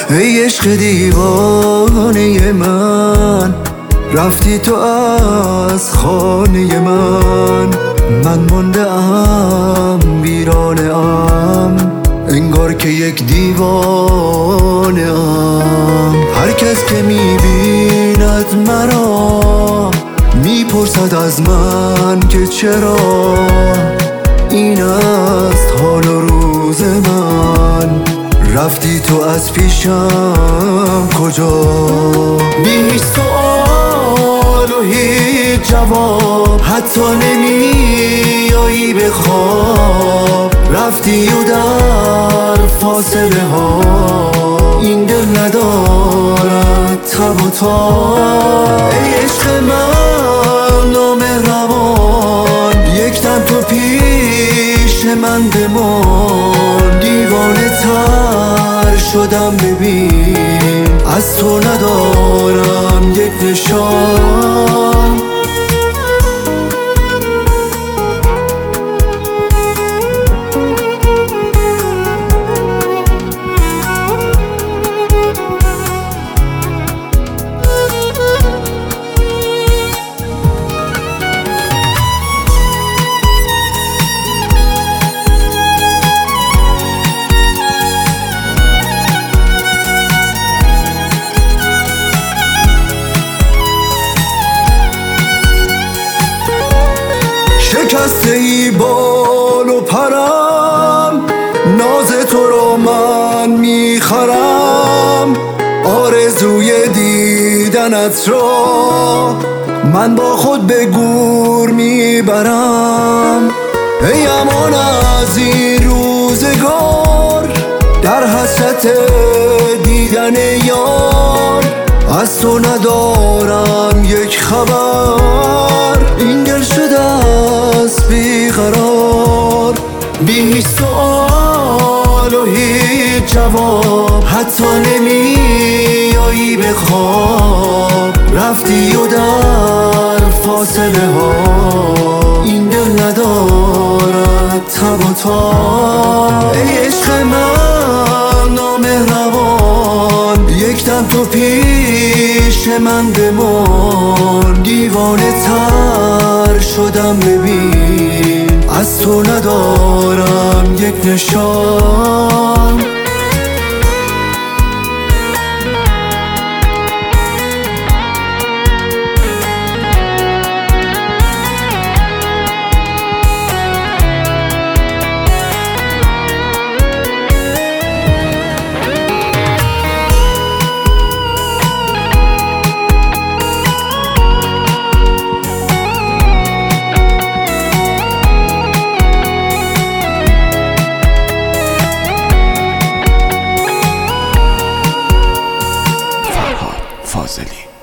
ای عشق دیوانه من، رفتی تو از خانه من مانده ام ویرانه ام، انگار که یک دیوانه ام. هر کس که میبیند مرا میپرسد از من که چرا این است حال و روز من، رفتی تو از پیشم کجا؟ بی هیچ سؤال و هیچ جواب، حتی نمیایی به خواب، رفتی و در فاصله ها این دل ندارد تب و تاب. ای عشق من نامهربان، یک دم تو پیش من بمان، دیوانه تر شدم ببین، از تو ندارم یک نشان. شکسته ای بال و پرم، ناز تو رو من میخرم، آرزوی دیدنت را من با خود به گور میبرم. ای امان از این روزگار، در حسرت دیدن یار، از تو ندارم یک خبر، این دل شده است بیقرار. بی هیچ سؤال و هیچ جواب، حتی نمیایی به خواب، رفتی و در فاصله ها این دل ندارد تب و تاب. ای عشق من نامهربان، یک دم تو پیش من بمان، دیوانه تر شدم ببین، از تو ندارم یک نشان. فاضلی